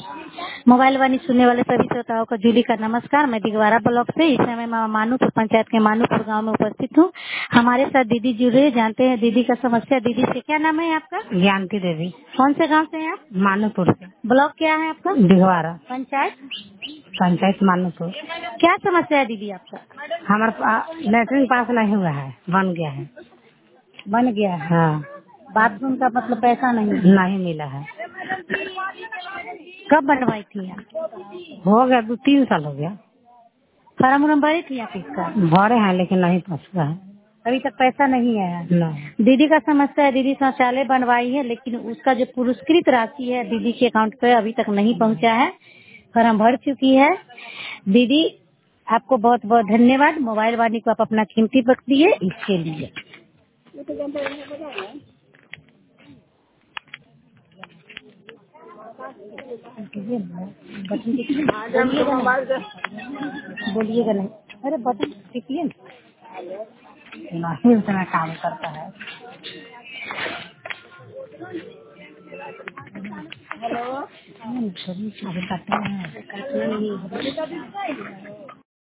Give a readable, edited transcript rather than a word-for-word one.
Mobile वाणी सुनने वाले सभी श्रोताओं को जूली का नमस्कार। मैं दिगवारा ब्लॉक से इस समय मैं मानूपुर पंचायत के मानूपुर गांव में उपस्थित हूं। हमारे साथ दीदी जुड़ रहे, जानते हैं दीदी का समस्या। दीदी से क्या नाम है आपका? ज्ञानती देवी। कौन से गांव से हैं आप? मानूपुर से। ब्लॉक क्या है आपका? दिगवारा पंचायत? पंचायत मानूपुर। क्या समस्या है दीदी आपका? हमारा लेटरिन पास नहीं हुआ है, बन गया है। बन गया है। हाँ, बाथरूम का मतलब पैसा नहीं है। नहीं मिला है। कब बनवाई थी आप? हो गया 2-3 साल हो गया। फॉर्म उर्म भरी थी आप इसका? भरे हैं लेकिन नहीं पहुँचा है। अभी तक पैसा नहीं आया। नहीं। दीदी का समस्या है, दीदी शौचालय बनवाई है लेकिन उसका जो पुरस्कृत राशि है दीदी के अकाउंट पे अभी तक नहीं पहुंचा है। फॉर्म भर चुकी है। दीदी आपको बहुत बहुत धन्यवाद। मोबाइल वाणी को आप अपना कीमती वक्त दिए इसके लिए। बटन बोलिएगा नहीं। अरे बटन टिपिए नहीं उतना काम करता है। हेलो। अभी करते हैं। काटना नहीं है।